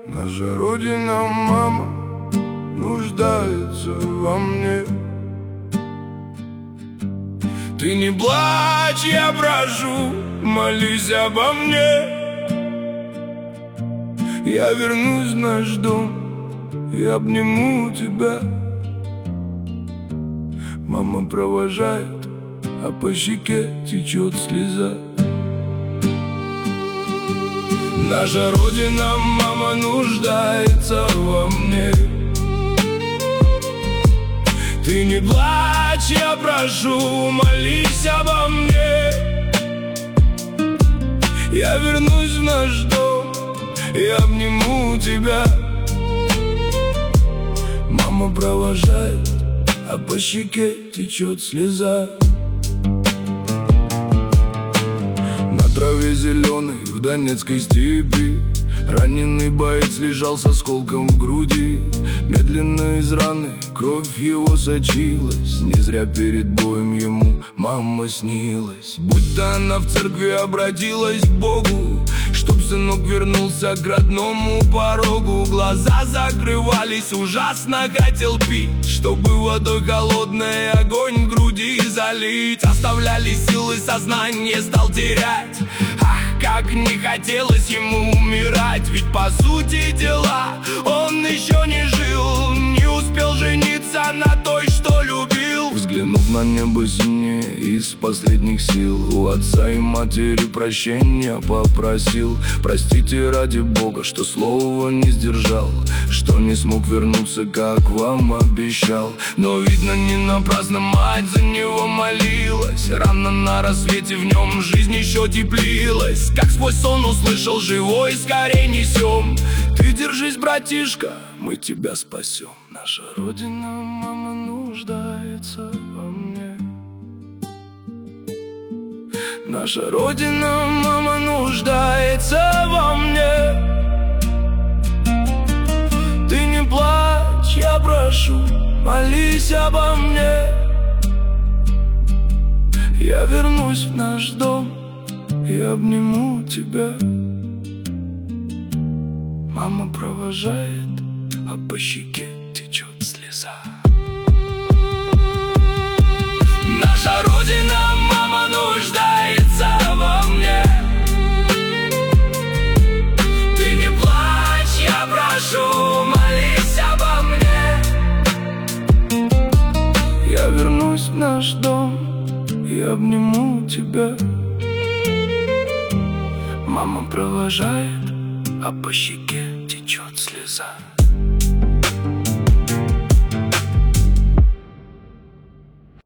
Наша Родина, мама, нуждается во мне. Ты не плачь, я прошу, молись обо мне. Я вернусь в наш дом и обниму тебя. Мама провожает, а по щеке течет слеза. Наша Родина, мама, нуждается во мне. Ты не плачь, я прошу, молись обо мне. Я вернусь в наш дом и обниму тебя. Мама провожает, а по щеке течет слеза. На траве зеленой в Донецкой степи раненый боец лежал с осколком в груди. Медленно из раны кровь его сочилась. Не зря перед боем ему мама снилась. Будто она в церкви обратилась к Богу, чтоб сынок вернулся к родному порогу. Глаза закрывались, ужасно хотел пить, чтобы водой холодный огонь в груди залить. Оставляли силы, сознание стал терять. Как не хотелось ему умирать, ведь по сути дела он еще не жил, не успел жениться на той, что любил. Взглянув на небо синее, из последних сил у отца и матери прощения попросил. Простите ради Бога, что слова не сдержал, что не смог вернуться, как вам обещал. Но видно, не напрасно мать за него молилась. Рано на рассвете в нем жизнь еще теплилась. Как сквозь сон услышал: живой, скорей несем. Ты держись, братишка, мы тебя спасем. Наша Родина, мама, нуждается во мне. Наша Родина, мама, нуждается во мне. Ты не плачь, я прошу, молись обо мне. Я вернусь в наш дом и обниму тебя. Мама провожает, а по щеке течет слеза. Наша Родина, мама, нуждается во мне. Ты не плачь, я прошу, молись обо мне. Я вернусь в наш дом и обниму тебя. Мама провожает, а по щеке течет слеза.